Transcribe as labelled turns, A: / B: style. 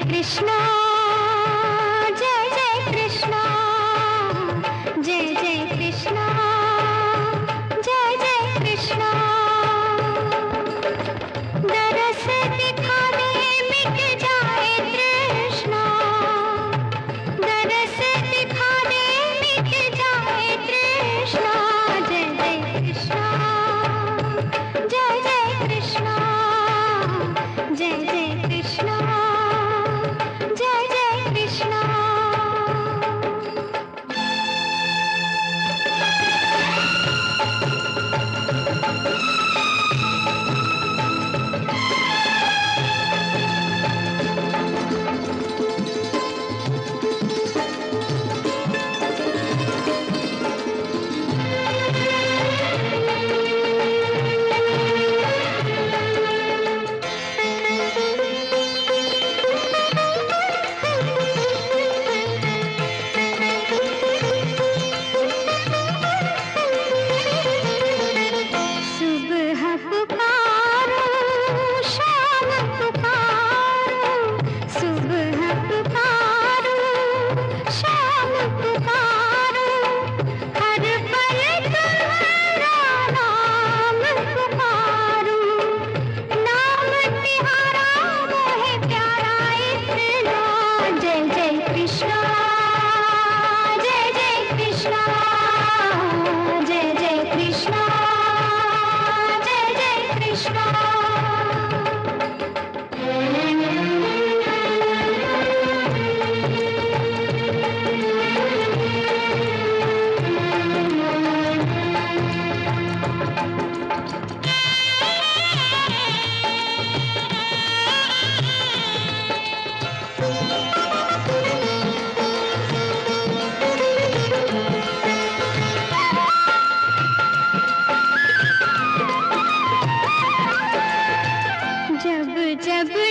A: कृष्णा, जय जय कृष्णा, जय जय कृष्णा, जय जय कृष्णा। दरस दिखा दे मिट जाए तृष्णा, दरस दिखा दे मिट जाए तृष्णा। जय जय कृष्णा, जय जय कृष्णा, जय जय कृष्णा, जय जय कृष्णा। जब